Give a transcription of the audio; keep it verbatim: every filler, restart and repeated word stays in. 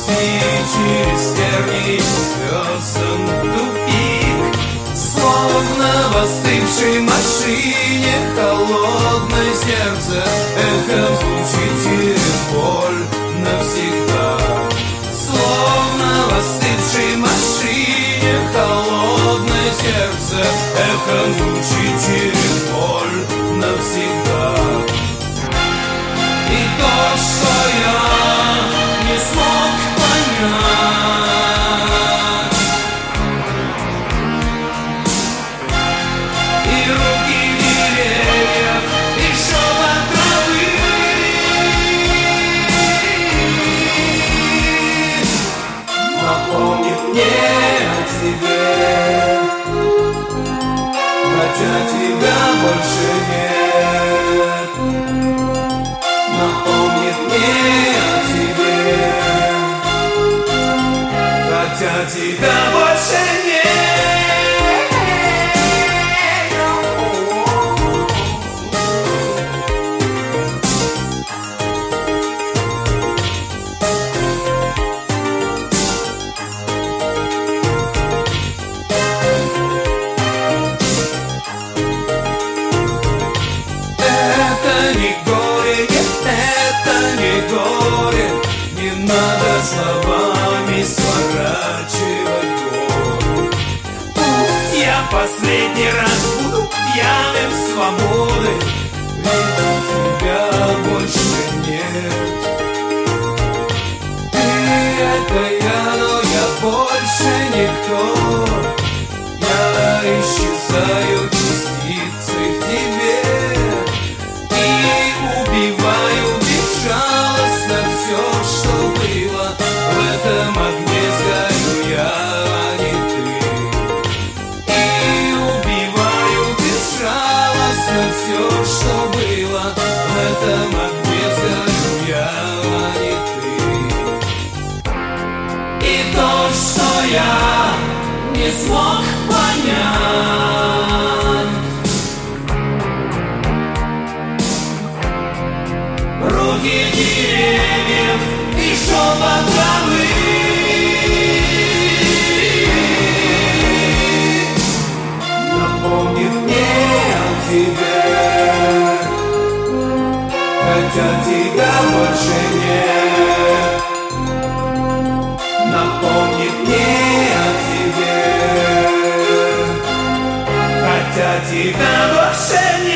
через тернии звездам тупик. Словно в остывшей машине холодное сердце эхом звучит через боль навсегда. Словно в остывшей машине холодное сердце эхом звучит через боль навсегда. И то, что я не смог понять, и руки деревьев, и шепот травы, напомнит мне о тебе, хотя тебя больше нет. Напомнит мне о тебе, хотя тебя больше нет. Это не горе, нет, это не горе. Не надо словами сворачивать боль. Пусть я последний раз буду пьяным свободы, ведь тебя больше нет. Ты это я, но я больше никто. Я исчезаю частицей в тебе и убиваю безжалостно все, что было. В этом огне сгорю я, а не ты. И убиваю безжалостно все, что было. В этом огне сгорю я, а не ты. И то, что я не смог понять, руки деревьев и шепот травы, напомнит мне о тебе, хотя тебя больше нет. Напомнит мне о тебе, хотя тебя больше нет.